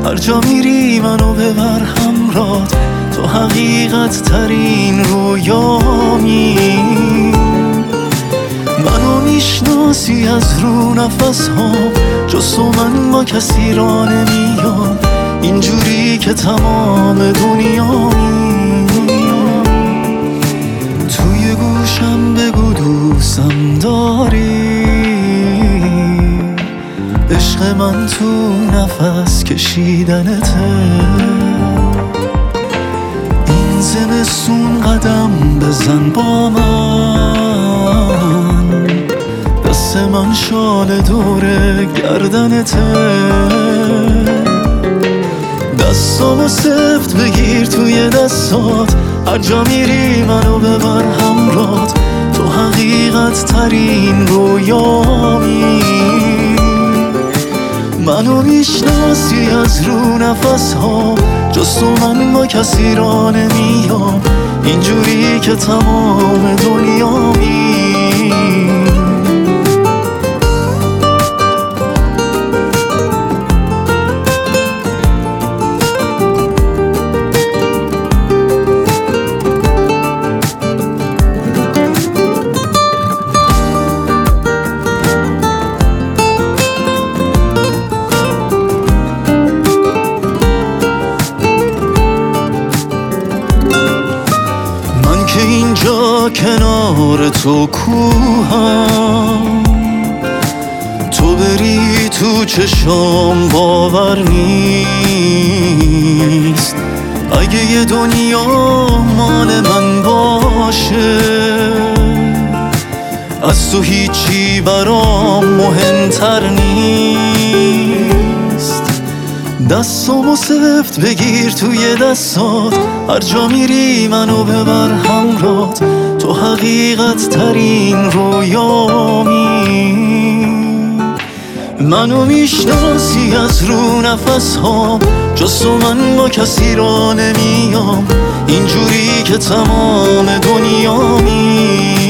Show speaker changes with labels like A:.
A: هر جا میری منو ببر همرات، تو حقیقت ترین رویامی. منو میشناسی از رو نفس ها، جز تو من با کسی را نمیام، اینجوری که تمام دنیامی. توی گوشم بگو دوستم داری، عشق من تو نفس کشیدنته. این زمستون قدم بزن با من، دست من شال دور گردنته. دستامو سفت بگیر توی دستات، هر جا میری منو ببر همرات، تو حقیقت ترین رویامی. منو میشناسی از رو نفس ها، جز تو من با کسی را نمیام، اینجوری که تمام دنیامی. اینجا کنار تو کوهم، تو بری تو چشام باور نیست. اگه یه دنیا مال من باشه، از تو هیچی برام مهمتر نیست. دستامو سفت بگیر توی دستات، هر جا میری منو ببر همرات، تو حقیقت ترین رویامی. منو میشناسی از رو نفس ها، جز تو من با کسی را نمیام، اینجوری که تمام دنیامی.